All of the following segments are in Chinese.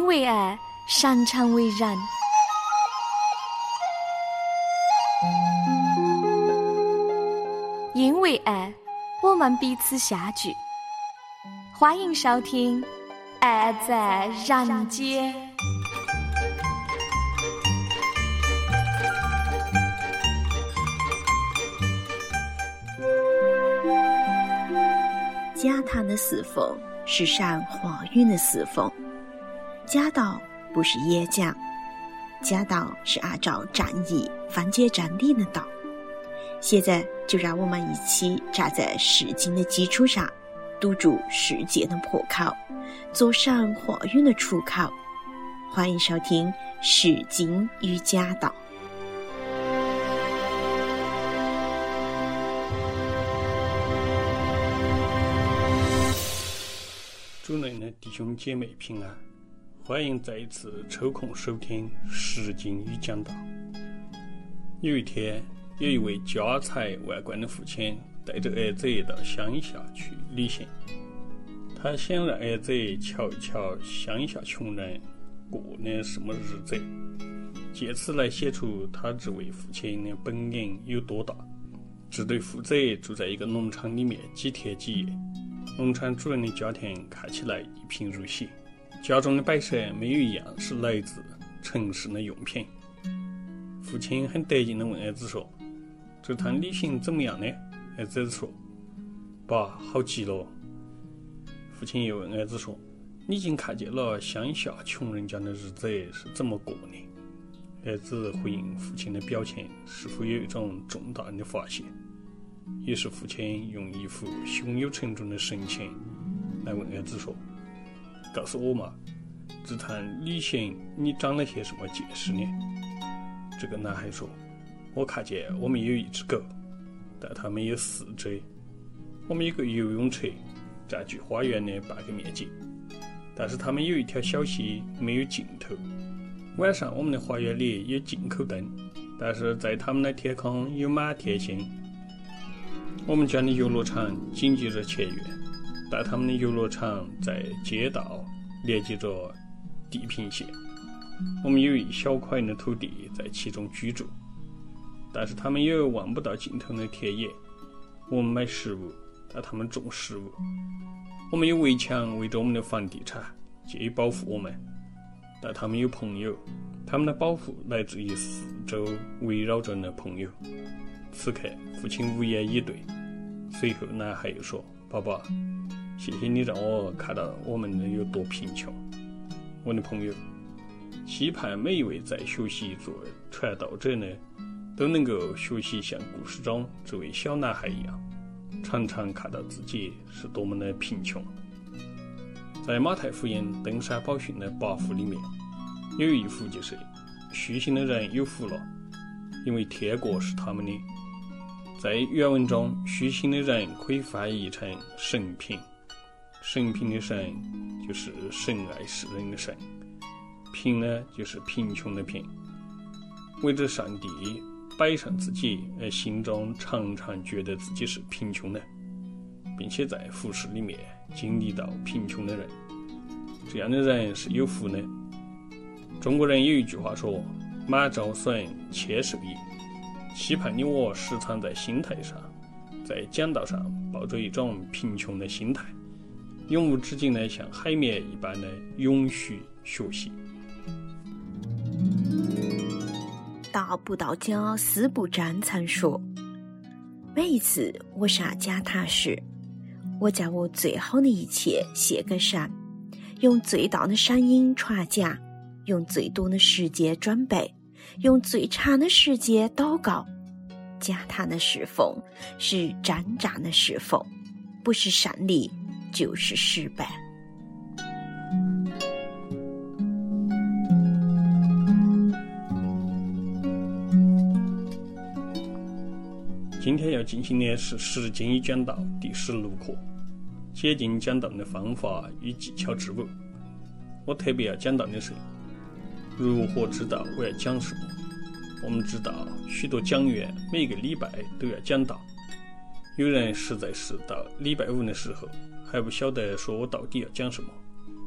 为爱，擅长为人。因为爱，我们彼此相聚。欢迎收听《爱在人间》。 家堂的侍奉是上华韵的侍奉。家道不是演讲，家道是按照战役分解真理的道。现在就让我们一起站在诗经的基础上，堵住世界的破口，做上华韵的出口。欢迎收听《诗经与家道》。 主内的弟兄姐妹平安，欢迎再一次抽空收听《诗经与讲道》。有一天，有一位家财万贯的父亲带着儿子到乡下去旅行，他想让儿子瞧一瞧乡下穷人过的什么日子，借此来写出他这位父亲的本领有多大。这对父子住在一个农场里面几天几夜，农场主人的家庭看起来一贫如洗，家中的摆设没有一样是来自城市的用品。父亲很得劲地问儿子说：“这趟旅行怎么样呢？”儿子说：“爸，好极了。”父亲又问儿子说：“你已经看见了乡下穷人家的日子是怎么过的？”儿子回应父亲的表情，似乎有一种重大的发现。于是父亲用一副胸有成竹的神情来问儿子说：“告诉我嘛，这趟旅行你长了些什么见识呢？”这个男孩说：“我看见我们有一只狗，但它没有四肢；我们有个游泳池，占据花园的半个面积，但是它们有一条小溪没有尽头。晚上我们的花园里有进口灯，但是在它们的天空有满天星。我们家的游乐场紧接着前院，但他们的游乐场在街道连接着地平线。我们有一小块的土地在其中居住，但是他们有望不到尽头的田野。我们买食物，但他们种食物。我们有围墙围着我们的房地产，借以保护我们，但他们有朋友，他们的保护来自于四周围绕着的朋友。”此刻父亲无言以对，随后男孩又说：“爸爸，谢谢你让我看到我们有多贫穷。我的朋友，期盼每一位在学习做传道者呢，都能够学习像故事中这位小男孩一样，常常看到自己是多么的贫穷。”在马太福音登山宝训的8幅里面，有一幅就是虚心的人有福了，因为天国是他们的。在原文中，虚心的人可以翻译成神贫，神贫的神就是神爱世人的神，贫呢就是贫穷的贫。为着上帝摆上自己，而心中常常觉得自己是贫穷的，并且在服事里面经历到贫穷的人，这样的人是有福的。中国人有一句话说：“马招损，谦受益。”期盼你我时常在心态上，在讲道上抱着一种贫穷的心态，永无止境的像海绵一般的永续学习。 道不道家思不沾曾说，每一次我上讲堂时，我将我最好的一切献给神，用最大的声音传讲，用最多的时间准备，用最长的时间祷告。讲堂的侍奉是真正的侍奉，不是胜利就是失败。 今天要进行的是《诗经与讲道》第16课，解经讲道的方法与技巧之5。我特别要讲到的是如何知道我要讲什么。我们知道许多讲员每个礼拜都要讲道，有人实在是到礼拜5的时候还不晓得说我到底要讲什么。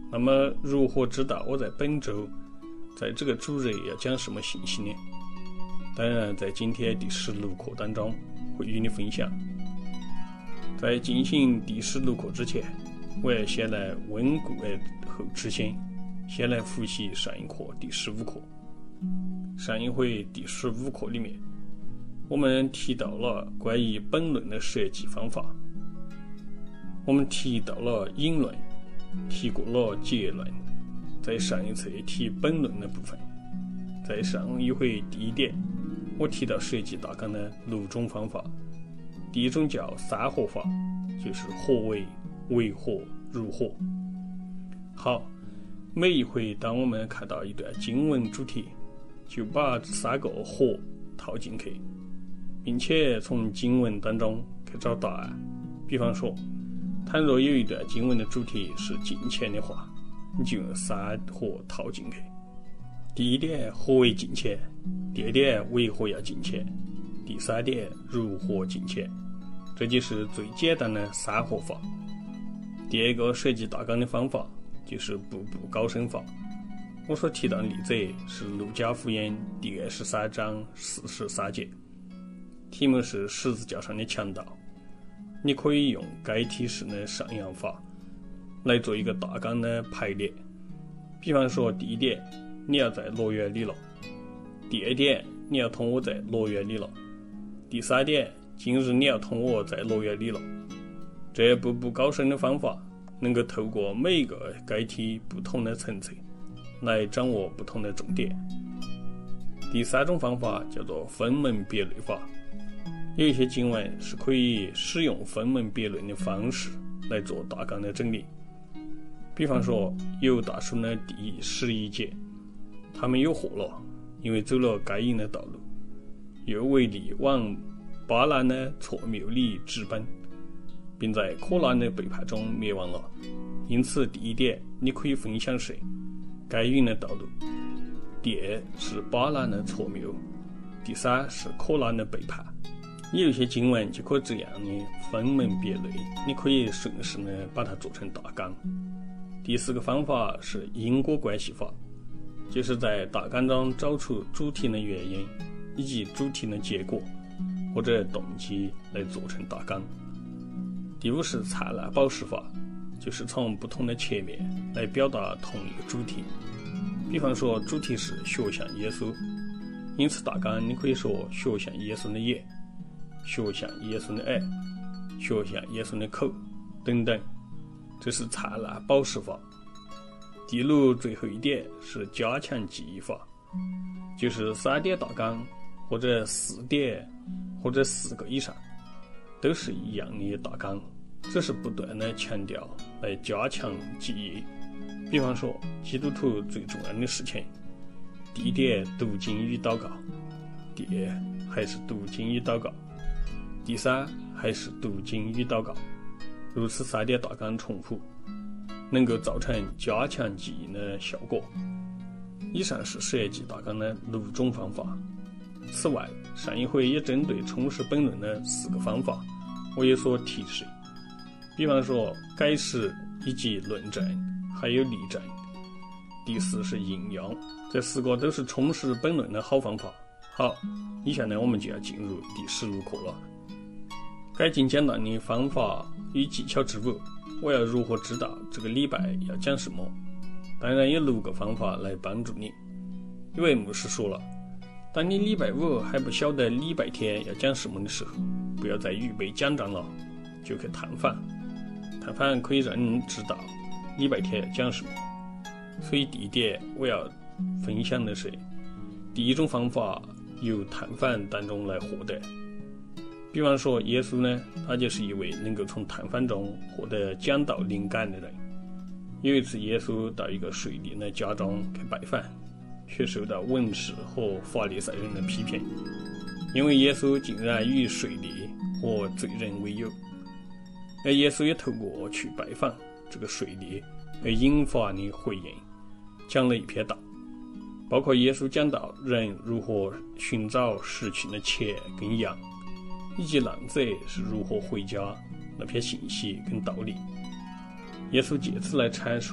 那么如何知道我在本周在这个主日要讲什么信息呢？当然在今天第16课当中会与你分享。在进行第16课之前，我要先来温故而后知新，先来复习上一课第15课。上一回第15课里面，我们提到了关于本论的设计方法，我们提到了引论，提过了结论。在上一次提本论的部分，在上一回第一点，我提到设计大纲的6种方法。第一种叫三合法，就是合为、为合、如合。好，每一回当我们看到一段经文主题，就把这3个合套进去，并且从经文当中去找答案。比方说，倘若有一段经文的主题是金钱的话，你就用3合套进去。第一点，何为金钱；第二点，为何要金钱；第3点，如何金钱。这就是最简单的3合法。第二个设计大纲的方法就是步步高升法。我所提到的例子是路加福音第23章43节，题目是十字架上的强盗。你可以用该提示的上扬法来做一个大纲的排列。比方说，第一点，你要在乐园里了；第二点，你要同我在乐园里了；第3点，今日你要同我在乐园里了。这步步高升的方法能够透过每一个该题不同的层次来掌握不同的重点。第3种方法叫做分门别类法。有一些经文是可以使用分门别类的方式来做大纲的整理。比方说，犹大书的第11节，他们有祸了，因为走了该隐的道路，又为力往巴兰的错谬里直奔，并在可兰的背叛中灭亡了。因此，第一点，你可以分享是该隐的道路；第二是巴兰的错谬；第3是可兰的背叛。有一些经文就可以这样的分门别类，你可以顺势的把它做成大纲。第4个方法是因果关系法，就是在大纲中找出主题的原因以及主题的结果或者动机来做成大纲。第5是灿烂宝石法，就是从不同的切面来表达同一个主题。比方说，主题是学像耶稣，因此大纲你可以说学像耶稣的眼，学像耶稣的耳，学像耶稣的口等等，这是灿烂宝石法。第6最后一点是加强记忆法，就是3点大纲或者4点或者4个以上都是一样的大纲，只是不断的强调来加强记忆。比方说，基督徒最重要的事情，第一点读经与祷告，第2还是读经与祷告，第3还是读经与祷告。如此3点大纲重复，能够造成加强记忆的效果。以上是设计大纲的6种方法。此外，上一回也针对充实本论的4个方法我有所提示。比方说，改实以及论证还有例证。第4是应用，这4个都是充实本论的好方法。好，以下呢我们就要进入第16课了。改进讲堂的方法与技巧之5，我要如何知道这个礼拜要讲什么？当然有6个方法来帮助你。一位牧师说了，当你礼拜5还不晓得礼拜天要讲什么的时候，不要再预备讲章了，就去探访。探访可以让人知道礼拜天要讲什么。所以第一点我要分享的是，第一种方法由探访当中来获得。比方说，耶稣呢，他就是一位能够从探访中获得讲道灵感的人。有一次，耶稣到一个税吏的家中去拜访，却受到文士和法利赛人的批评，因为耶稣竟然与税吏和罪人为友。而耶稣也透过去拜访这个税吏而引发的回应，讲了一篇道，包括耶稣讲到人如何寻找失去的钱跟羊，以及浪子是如何回家那篇信息跟道理。耶稣借此来阐述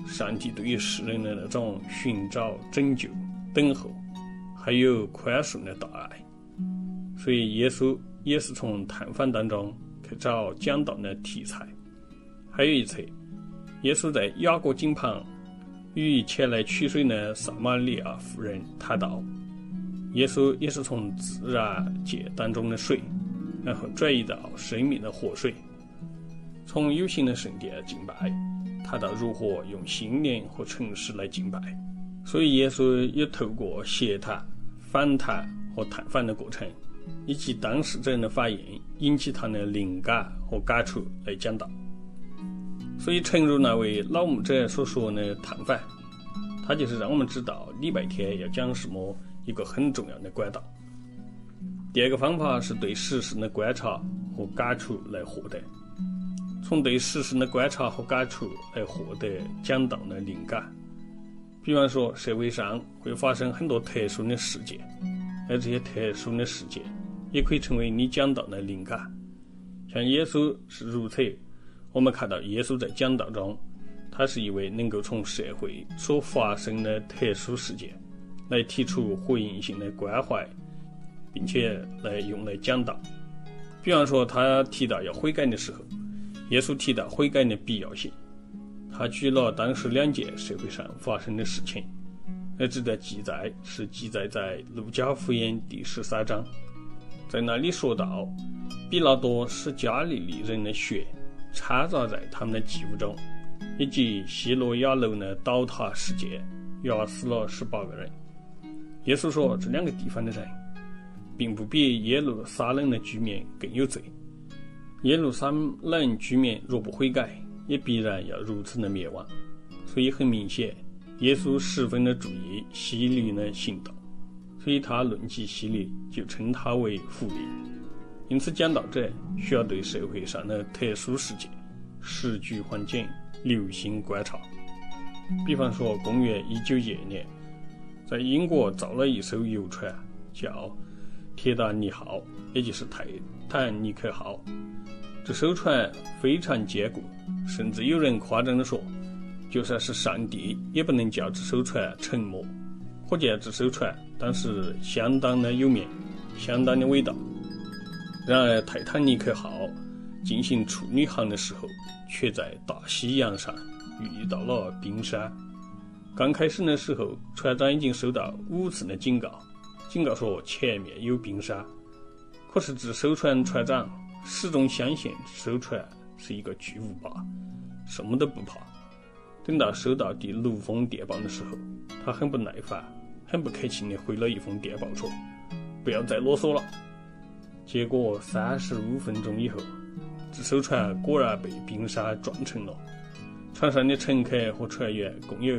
上帝对于世人的那种寻找、拯救、等候，还有宽恕的大爱。所以耶稣也是从探访当中去找讲道的题材。还有一次，耶稣在雅各井旁与前来取水的撒玛利亚妇人谈道。耶稣也是从自然界当中的水，然后转移到生命的活水，从有形的圣殿敬拜，谈到如何用心灵和诚实来敬拜。所以耶稣也透过协谈、访谈和探访的过程，以及当事者的反应，引起他的灵感和感触来讲道。所以诚如那位老牧者所说的探访，他就是让我们知道礼拜天要讲什么一个很重要的管道。第二个方法是对时事的观察和感触来获得，从对时事的观察和感触来获得讲道的灵感。比方说，社会上会发生很多特殊的事件，而这些特殊的事件也可以成为你讲道的灵感。像耶稣是如此，我们看到耶稣在讲道中，他是一位能够从社会所发生的特殊事件来提出回应性的关怀，并且来用来讲道。比方说，他提到要悔改的时候，耶稣提到悔改的必要性，他举了当时2件社会上发生的事情，而值得记载是记载在路加福音第13章，在那里说到，比拉多使加利利人的血掺杂在他们的祭物中，以及希罗亚楼的倒塌事件，压死了18个人。耶稣说，这2个地方的人并不比耶路撒冷的居民更有罪，耶路撒冷居民若不悔改，也必然要如此的灭亡。所以很明显，耶稣十分的注意希律的行动，所以他论及希律就称他为狐狸。因此讲道者需要对社会上的特殊事件、时局环境留心观察。比方说，公元1912年，在英国造了一艘游船，叫铁达尼号，也就是泰坦尼克号。这艘船非常坚固，甚至有人夸张地说，就算是上帝也不能叫这艘船沉没。可见这艘船当时相当的有名，相当的伟大。然而泰坦尼克号进行处女航的时候，却在大西洋上遇到了冰山。刚开始的时候，船长已经收到5次的警告说前面有冰山。可是这艘船船长始终相信这艘船是一个巨无霸，什么都不怕。等到收到第6封电报的时候，他很不耐烦，很不客气地回了一封电报说，不要再啰嗦了。结果35分钟以后，这艘船果然被冰山撞沉了，船上的乘客和船员共有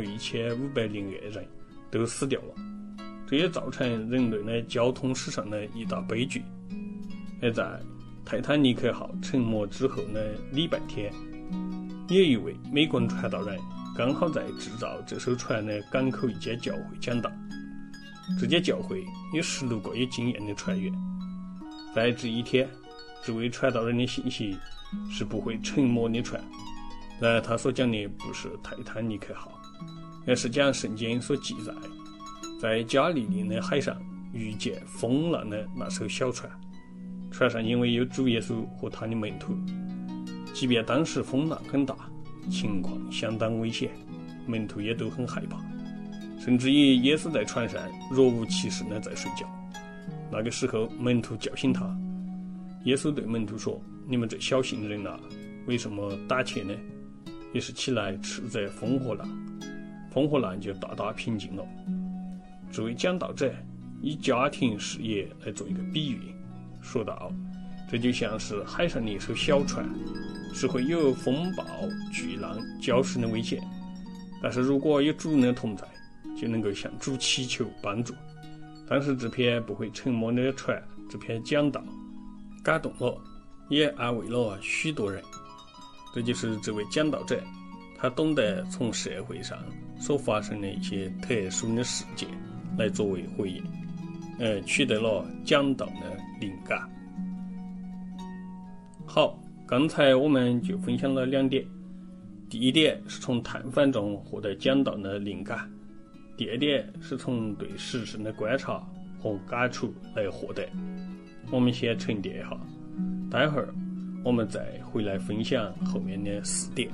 1502人都死掉了，这也造成人类的交通史上的一大悲剧。而在泰坦尼克号沉没之后的礼拜天，有一位美国传道人刚好在制造这艘船的港口一间教会讲道。这间教会有16个有经验的船员。在这一天，这位传道人的信息是不会沉没的船。然而他所讲的不是泰坦尼克号，而是讲圣经所记载在加利利的海上遇见风浪的那艘小船。船上因为有主耶稣和他的门徒，即便当时风浪很大，情况相当危险，门徒也都很害怕，甚至于耶稣在船上若无其事的在睡觉。那个时候门徒叫醒他，耶稣对门徒说，你们这小信人啊，为什么胆怯呢？于是起来斥责风和浪，风和浪就大大平静了。这位讲道者以家庭事业来做一个比喻，说道，这就像是海上的一艘小船，是会有风暴巨浪搅湿的危险，但是如果有主人的同在，就能够向主祈求帮助。当时这篇不会沉没的船，这篇讲道感动了，也安慰了许多人。这就是这位讲道者，他懂得从社会上所发生的一些特殊的事件来作为回应，取得了讲道的灵感。好，刚才我们就分享了2点。 第一点是从探访中获得讲道的灵感，第二点是从对时事的观察和感触来获得。我们先沉淀一下，待会儿我们再回来分享后面的4点。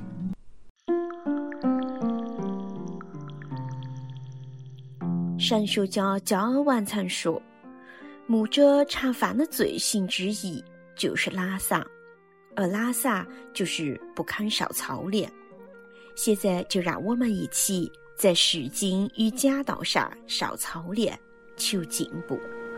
神学家加尔文曾说，牧者常犯的罪行之一就是懒散，而懒散就是不肯受操练。现在就让我们一起在释经与讲道上受操练，求进步。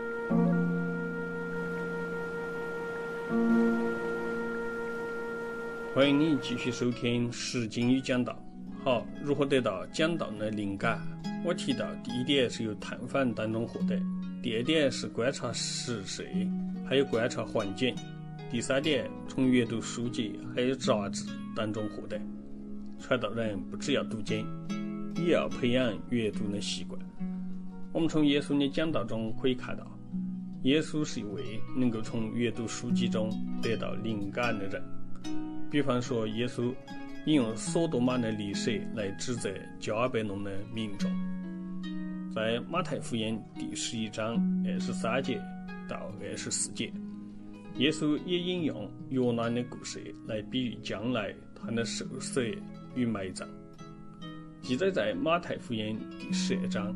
欢迎你继续收听释经与讲道。好，如何得到讲道的灵感？我提到第一点是由探访当中获得，第二点是观察时事，还有观察环境，第3点从阅读书籍还有杂志当中获得。传道人不只要读经，也要培养阅读的习惯。我们从耶稣的讲道中可以看到，耶稣是一位能够从阅读书籍中得到灵感的人。比方说，耶稣引用索多玛的历史来指责加百农的民众。在马太福音第11章23节到24节，耶稣也引用约拿的故事来比喻将来他的受死与埋葬，记载在马太福音第12章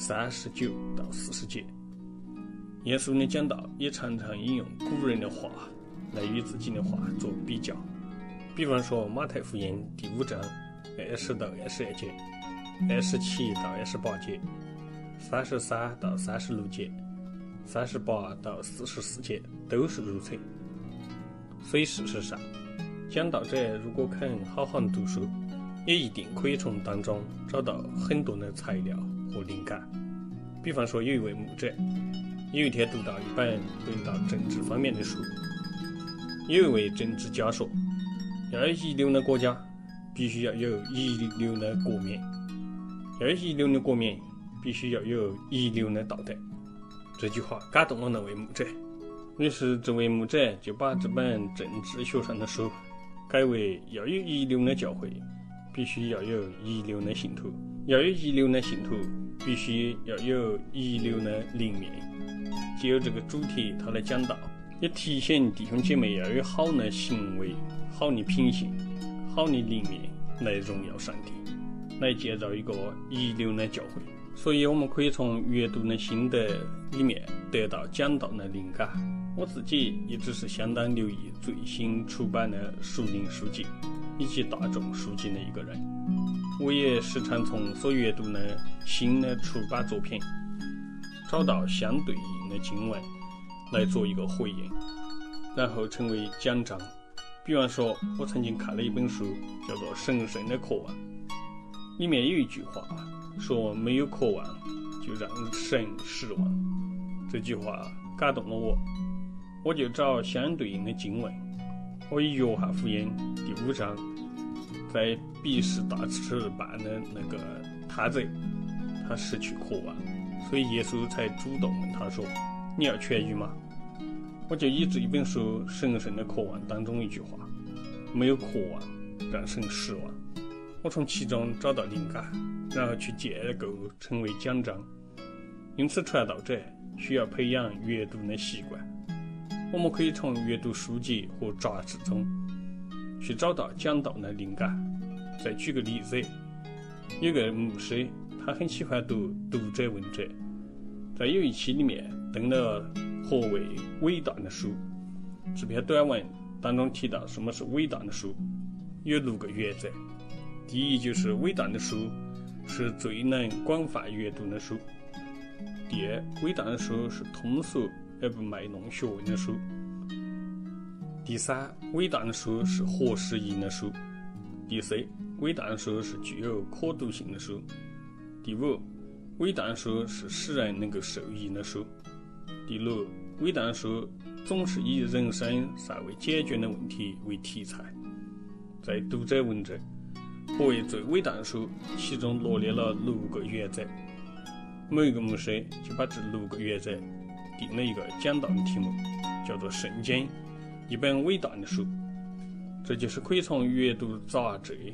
39到40节。耶稣的讲道也常常引用古人的话来与自己的话做比较，比方说马太福音第5章20到22节、27到28节、33到36节、38到44节都是如此。所以事实上，讲道者如果肯好好读书，也一定可以从当中找到很多的材料和灵感。比方说，有一位牧者有一天读到一本论到政治方面的书，有一位政治家说，要有一流的国家，必须要有一流的国民；要有一流的国民，必须要有一流的道德。这句话感动了那位牧者，于是这位牧者就把这本政治学上的书改为要有一流的教会，必须要有一流的信徒；要有一流的信徒，必须要有一流的灵命。藉由这个主题，他来讲道，也提醒弟兄姐妹要有好的行为、好的品性、好的灵命来荣耀上帝，来建造一个一流的教会。所以我们可以从阅读的心得里面得到讲道的灵感。我自己一直是相当留意最新出版的属灵书籍以及大众书籍的一个人，我也时常从所阅读的新的出版作品找到相对应的经文来做一个回应，然后成为讲章。比方说，我曾经看了一本书叫做《神圣的渴望》，里面有一句话说，没有渴望就让神失望。这句话感动了我就找相对应的经文。我以约翰福音第5章，在比士大吃办的那个摊子，他失去渴望，所以耶稣才主动问他说，你要痊愈吗？我就以这一本书《神圣的渴望》当中一句话，没有渴望让神失望，我从其中找到灵感，然后去建构成为讲章。因此传道者需要培养阅读的习惯。我们可以从阅读书籍和杂志中去找到讲道的灵感。再举个例子，有个牧师，他很喜欢读读者文摘，在有一期里面登了何为伟大的书这篇短文当中提到什么是伟大的书，有6个原则。第一，就是伟大的书是最能广泛阅读的书；第二，伟大的书是通俗而不卖弄学问的书；第三，伟大的书是合时宜的书；第四，伟大的书是具有可读性的书；第五，伟大的书是使人能够受益的书；第六，伟大的书总是以人生尚未解决的问题为题材。在读者文摘何为最伟大的书其中罗列了6个原则，某一个牧师就把这6个原则定了一个讲道的题目，叫做圣经，一本伟大的书。这就是可以从阅读杂志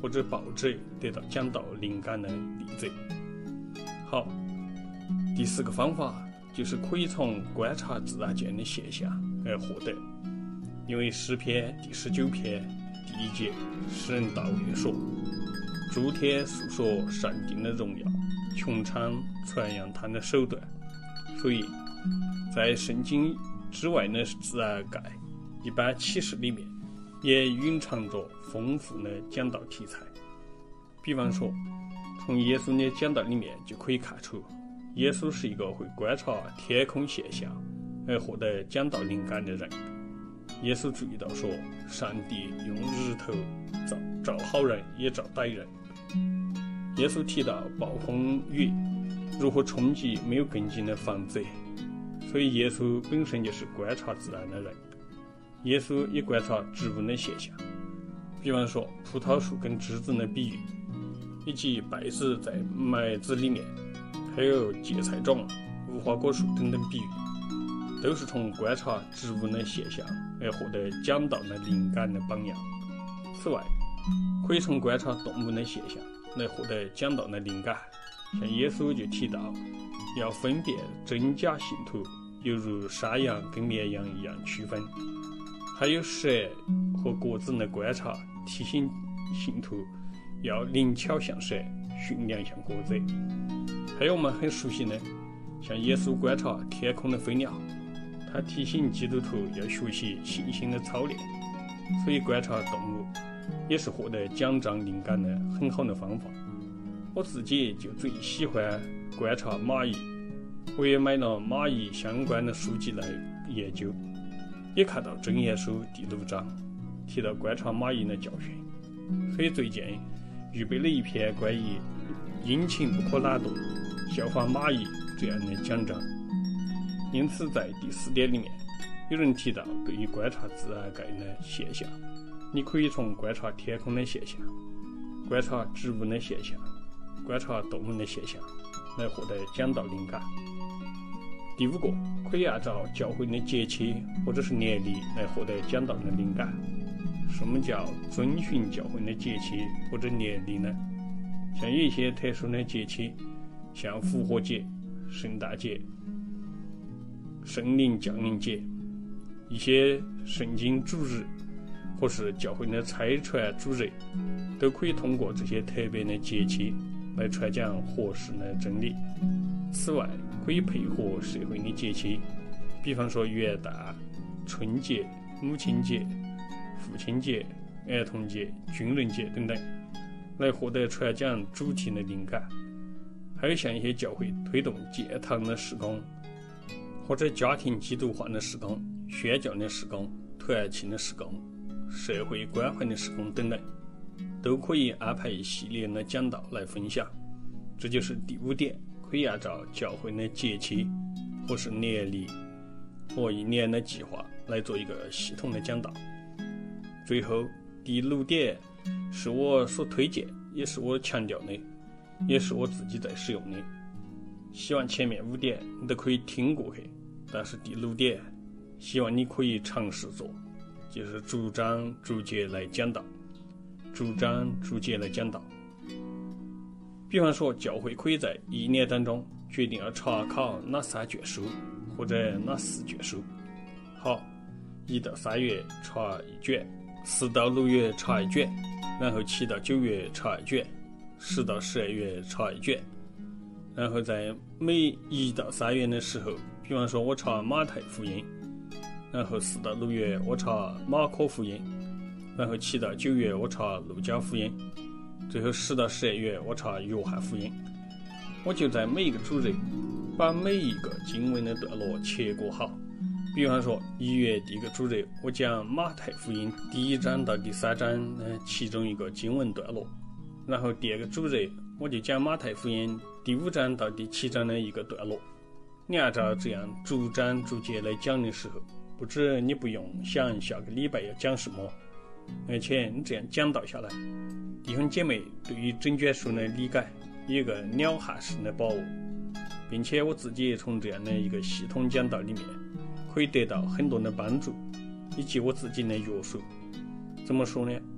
或者报纸得到讲道灵感的例子。好，第4个方法就是可以从观察自然界的现象而获得。因为诗篇第19篇第1节，诗人大卫说：诸天诉说上帝的荣耀，穹苍传扬他的手段。所以在圣经之外的自然界一般启示里面也蕴藏着丰富的讲道题材。比方说，从耶稣的讲道里面就可以看出，耶稣是一个会观察天空现象而获得讲道灵感的人。耶稣注意到说，上帝用日头照好人也照歹人。耶稣提到暴风雨如何冲击没有根基的房子，所以耶稣本身就是观察自然的人。耶稣也观察植物的现象，比方说葡萄树跟枝子的比喻，以及稗子在麦子里面，还有芥菜种、无花果树等等比喻，都是从观察植物的现象而获得讲道的灵感的榜样。此外，可以从观察动物的现象来获得讲道的灵感。像耶稣就提到，要分辨真假信徒，犹如山羊跟绵羊一样区分。还有蛇和鸽子的观察，提醒信徒要灵巧像蛇，驯良像鸽子。还有我们很熟悉的，像耶稣观察天空的飞鸟，他提醒基督徒要学习信心的操练。所以观察动物也是获得讲章灵感的很好的方法。我自己就最喜欢观察蚂蚁，我也买了蚂蚁相关的书籍来研究，也看到箴言书第6章提到观察蚂蚁的教训，所以最近预备了一篇关于殷勤不可懒惰、效法蚂蚁这样的讲章。因此在第4点里面，有人提到对于观察自然界的现象，你可以从观察天空的现象、观察植物的现象、观察动物的现象来获得讲道灵感。第5个，可以按照教会的节期或者是年历来获得讲道的灵感。什么叫遵循教会的节期或者年历呢？像有一些特殊的节期，像复活节、圣诞节、圣灵降临节，一些圣经主日或是教会的差传主日，都可以通过这些特别的节期来传讲活实的真理。此外，可以配合社会的节期，比方说元旦、春节、母亲节、父亲节、儿童节、军人节等等，来获得传讲主题的灵感。还有像一些教会推动建堂的事工，或者家庭基督化的事工、宣教的事工、团契的事工、社会关怀的事工等等，都可以安排一系列的讲道来分享。这就是第5点，可以按照教会的节期或是年历和1年的计划来做一个系统的讲道。最后第6点是我所推荐，也是我强调的，也是我自己在使用的。希望前面5点你都可以听过去，但是第6点希望你可以尝试做，就是逐章逐节来讲道，逐章逐节来讲道。比方说，教会可以在1年当中决定要查考哪3卷书或者哪4卷书。好，1到3月查1卷，4到6月查1卷，然后7到9月查1卷，10到12月查1卷。然后在每1到3月的时候，比方说我查马太福音，然后4到6月我查马可福音，然后7到9月我查路加福音，最后10到12月我查约翰福音。我就在每一个主日把每一个经文的段落切割好。比方说1月第1个主日我讲马太福音第1章到第3章的其中一个经文段落，然后第2个主日我就讲马太福音第5章到第7章的一个段落。你按照这样逐章逐节来讲的时候，不止你不用想下个礼拜要讲什么，而且你这样讲道下来，弟兄姐妹对于整卷书的理解有一个鸟瞰式的把握，并且我自己也从这样的一个系统讲道里面可以得到很多的帮助，以及我自己的约束。怎么说呢？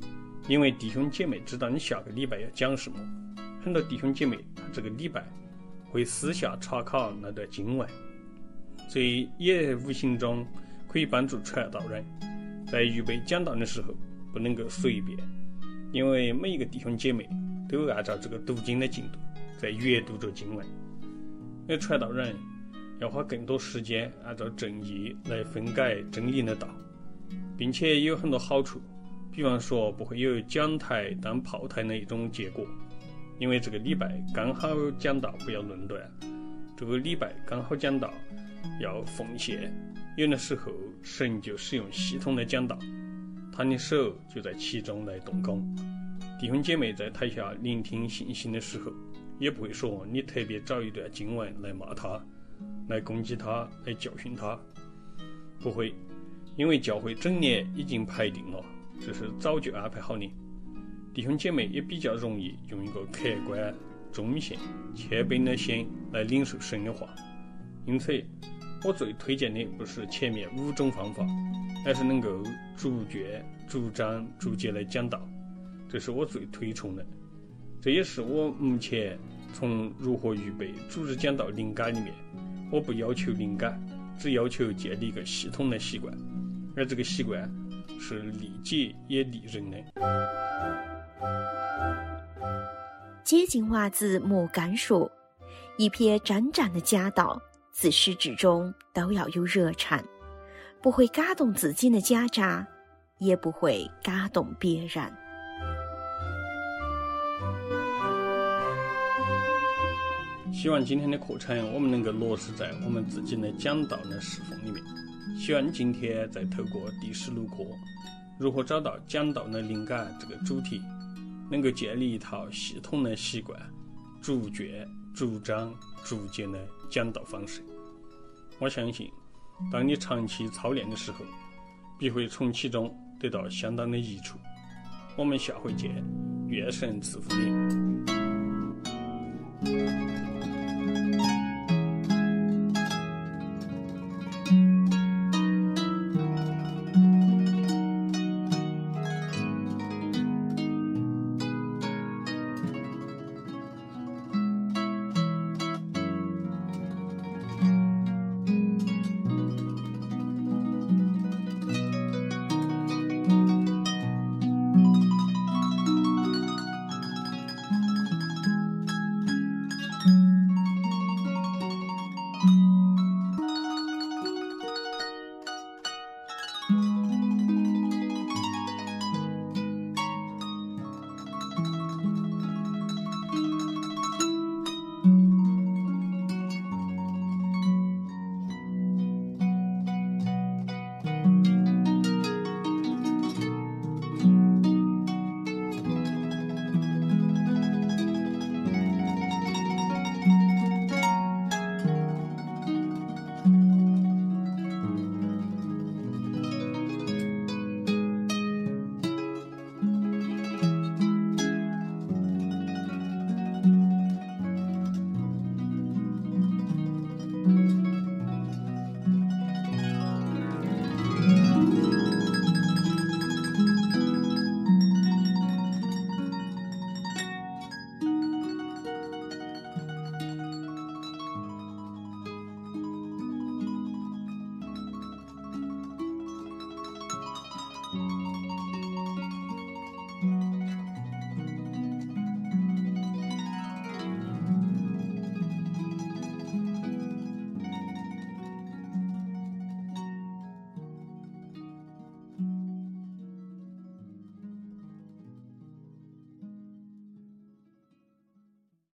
因为弟兄姐妹知道你下个礼拜要讲什么，很多弟兄姐妹他这个礼拜会私下查考那段经文，这也无形中可以帮助传道人在预备讲道的时候不能够随便，因为每一个弟兄姐妹都按照这个读经的进度在阅读着经文，而传道人要花更多时间按照正义来分解真理的道，并且也有很多好处，比方说不会有讲台当炮台的一种结果，因为这个礼拜刚好讲道不要论断，这个礼拜刚好讲道要奉献，有的时候神就使用系统的讲道，他的手就在其中来动工。弟兄姐妹在台下聆听信息的时候，也不会说你特别找一段经文来骂他，来攻击他，来教训他，不会，因为教会整年已经排定了，这是早就安排好的。弟兄姐妹也比较容易用一个客观、中性、谦卑的心来领受神的话，因此我最推荐的不是前面5种方法，而是能够逐卷、逐章、逐节来讲道，这是我最推崇的。这也是我目前从如何预备主日讲道灵感里面，我不要求灵感，只要求建立一个系统的习惯，而这个习惯是利己也利人的。 接近话字莫敢说，一篇沾沾的假道，自始至终都要有热忱，不会感动自己的假渣，也不会感动别人。 希望今天的课程我们能够落实在我们自己的讲道的侍奉里面。希望今天再透过第16课如何找到讲道的灵感这个主题，能够建立一套系统的习惯，逐卷、逐章、逐节的讲道方式。我相信当你长期操练的时候，必会从其中得到相当的益处。我们下回见，愿神赐福你。